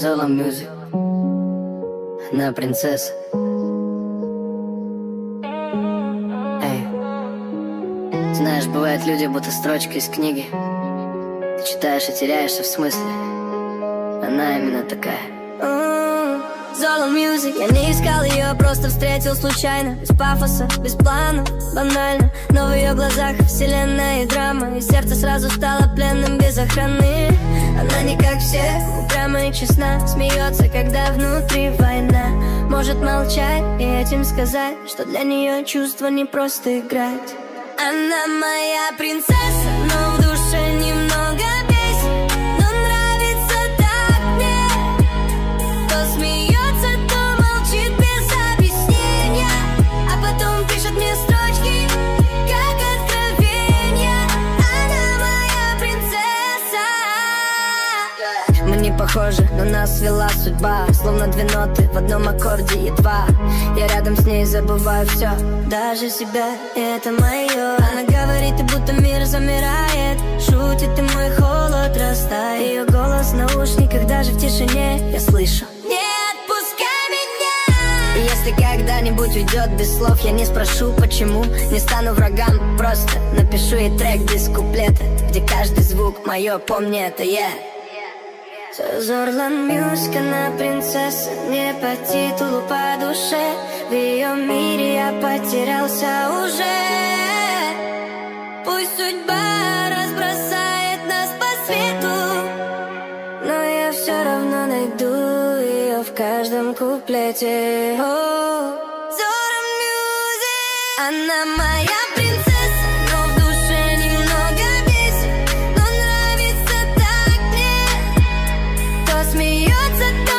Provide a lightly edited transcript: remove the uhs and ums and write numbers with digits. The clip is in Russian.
Zola Music. Она принцесса. Эй. Знаешь, бывают люди, будто строчка из книги. Ты читаешь и теряешься в смысле. Она именно такая. Zola Music. Я не искал ее, просто встретил случайно. Без пафоса, без планов, банально. Но в ее глазах вселенная и драма. И сердце сразу стало пленным без охраны. Она не как все, упряма и честна. Смеется, когда внутри война. Может молчать и этим сказать, что для нее чувство не просто играть. Она моя принцесса, но в душе немного бесит. Но нравится так мне. То смеется, то молчит без объяснения, а потом пишет мне строчки, как откровения. Она моя принцесса. Мы не похожи, но нас свела судьба. Словно две ноты в одном аккорде едва. Я рядом с ней забываю все, даже себя, и это мое. Она говорит, и будто мир замирает. Шутит, и мой холод растает. Ее голос в наушниках, даже в тишине я слышу: не отпускай меня. И если когда-нибудь уйдет без слов, я не спрошу почему. Не стану врагам, просто напишу ей трек без куплета, где каждый звук мое, помни это я. Zola Music, она принцесса, не по титулу, по душе. В ее мире я потерялся уже. Пусть судьба разбросает нас по свету, но я все равно найду ее в каждом куплете. Zola Music. Она моя принцесса, но в душе немного бесит. Но нравится так мне. То смеется, то